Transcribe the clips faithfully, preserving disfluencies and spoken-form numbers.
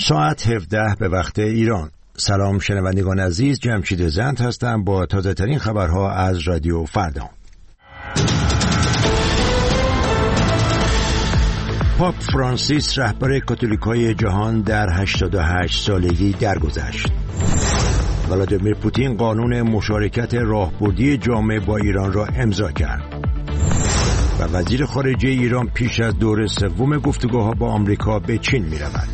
ساعت هفده به وقت ایران. سلام شنوندگان عزیز، جمشید زند هستم با تازه ترین خبرها از رادیو فردا. پاپ فرانسیس رهبر کاتولیکای جهان در هشتاد و هشت سالگی درگذشت. ولادیمیر پوتین قانون مشارکت راهبردی جامعه با ایران را امضا کرد و وزیر خارجه ایران پیش از دور سوم گفتگوها با آمریکا به چین می رود.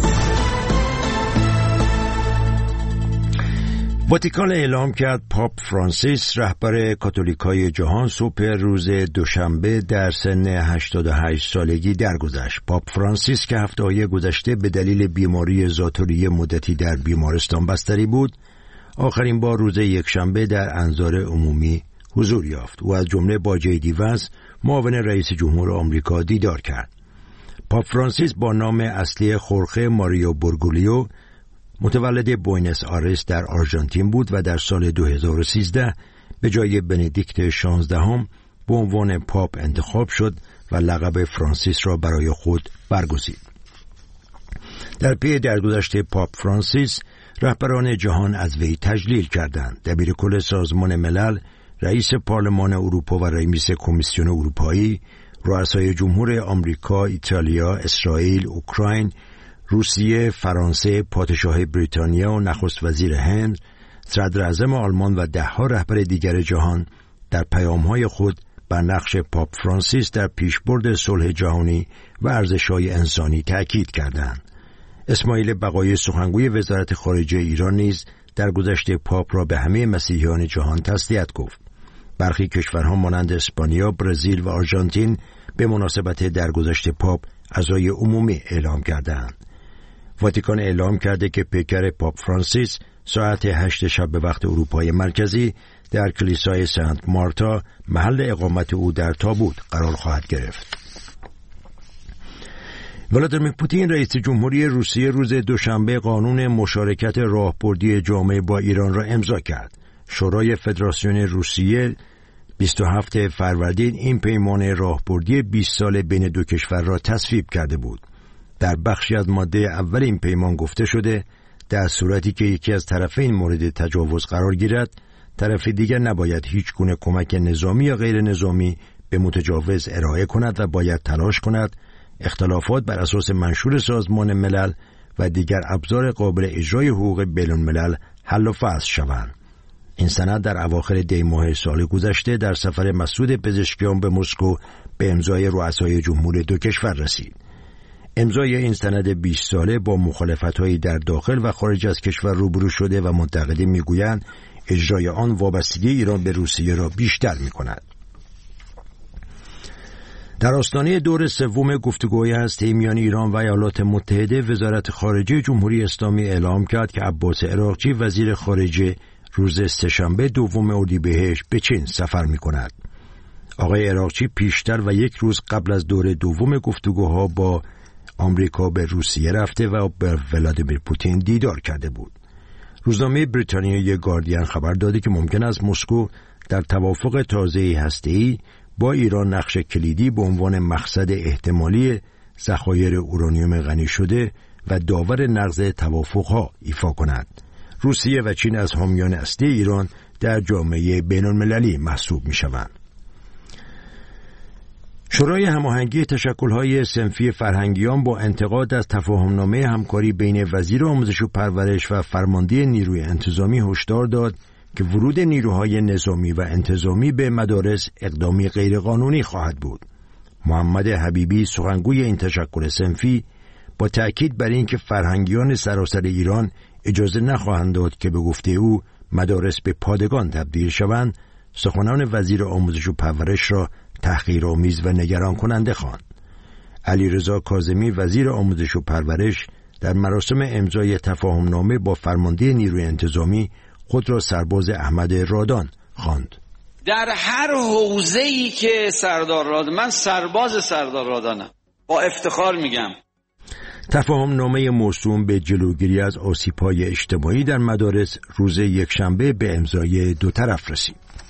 واتیکان اعلام کرد پاپ فرانسیس رهبر کاتولیکای جهان صبح روز دوشنبه در سن هشتاد و هشت سالگی درگذشت. پاپ فرانسیس که هفته‌های گذشته به دلیل بیماری ذات‌الریه مدتی در بیمارستان بستری بود، آخرین بار روز یکشنبه در انظار عمومی حضور یافت. او از جمله با جی دی وانس معاون رئیس جمهور آمریکا دیدار کرد. پاپ فرانسیس با نام اصلی خورخه ماریو بورگولیو متولد بوئنوس آیرس در آرژانتین بود و در سال دو هزار و سیزده به جای بندیکت شانزدهم به عنوان پاپ انتخاب شد و لقب فرانسیس را برای خود برگزید. در پی درگذشت پاپ فرانسیس، رهبران جهان از وی تجلیل کردند. دبیرکل سازمان ملل، رئیس پارلمان اروپا و رئیس کمیسیون اروپایی، رؤسای جمهور آمریکا، ایتالیا، اسرائیل، اوکراین، روسیه، فرانسه، پادشاه بریتانیا و نخست وزیر هند، صدر اعظم آلمان و دهها رهبر دیگر جهان در پیام‌های خود بر نقش پاپ فرانسیس در پیشبرد صلح جهانی و ارزش‌های انسانی تأکید کردند. اسماعیل بقایی سخنگوی وزارت خارجه ایران نیز درگذشت پاپ را به همه مسیحیان جهان تسلیت گفت. برخی کشورها مانند اسپانیا، برزیل و آرژانتین به مناسبت درگذشت پاپ عزای عمومی اعلام کردند. واتیکان اعلام کرده که پیکر پاپ فرانسیس ساعت هشت شب به وقت اروپای مرکزی در کلیسای سنت مارتا، محل اقامت او، در تابوت قرار خواهد گرفت. ولادیمیر پوتین رئیس جمهوری روسیه روز دوشنبه قانون مشارکت راهبردی جامعه با ایران را امضا کرد. شورای فدراسیون روسیه بیست و هفتم فروردین این پیمان راهبردی بیست ساله بین دو کشور را تصویب کرده بود. در بخشی از ماده اول این پیمان گفته شده در صورتی که یکی از طرفین مورد تجاوز قرار گیرد، طرف دیگر نباید هیچ گونه کمک نظامی یا غیر نظامی به متجاوز ارائه کند و باید تلاش کند اختلافات بر اساس منشور سازمان ملل و دیگر ابزار قابل اجرای حقوق بین‌الملل حل و فصل شوند. این سند در اواخر دی ماه سال گذشته در سفر مسعود پزشکیان به مسکو به امضای رؤسای جمهور دو کشور رسید. امضای این سند بیست ساله با مخالفت‌هایی در داخل و خارج از کشور روبرو شده و منتقدین می‌گویند اجرای آن وابستگی ایران به روسیه را بیشتر می‌کند. در آستانه دور سوم گفتگوهای هسته‌ای میان ایران و ایالات متحده، وزارت خارجه جمهوری اسلامی اعلام کرد که عباس عراقچی وزیر خارجه روز سه‌شنبه دوم اردیبهشت به چین سفر می‌کند. آقای عراقچی پیشتر و یک روز قبل از دور دوم گفتگوها با آمریکا به روسیه رفته و به ولادیمیر پوتین دیدار کرده بود. روزنامه بریتانیایی گاردین خبر داده که ممکن است مسکو در توافق تازه هسته‌ای با ایران نقش کلیدی به عنوان مقصد احتمالی ذخایر اورانیوم غنی شده و داور نقض توافقها ایفا کند. روسیه و چین از حامیان اصلی ایران در جامعه بین‌المللی محسوب می‌شوند. شورای هماهنگی تشکل‌های صنفی فرهنگیان با انتقاد از تفاهمنامه همکاری بین وزیر آموزش و پرورش و فرمانده نیروی انتظامی هشدار داد که ورود نیروهای نظامی و انتظامی به مدارس اقدامی غیرقانونی خواهد بود. محمد حبیبی سخنگوی این تشکل صنفی با تأکید بر این که فرهنگیان سراسر ایران اجازه نخواهند داد که به گفته او مدارس به پادگان تبدیل شوند، سخنان وزیر آموزش و پرورش را تحقیرآمیز و نگران کننده خواند. علیرضا کاظمی وزیر آموزش و پرورش در مراسم امضای تفاهمنامه با فرمانده نیروی انتظامی خود را سرباز احمد رادان خواند. در هر حوزه‌ای که سردار رادان، من سرباز سردار رادانم، با افتخار میگم. تفاهمنامه موسوم به جلوگیری از آسیب‌های اجتماعی در مدارس روز یکشنبه به امضای دو طرف رسید.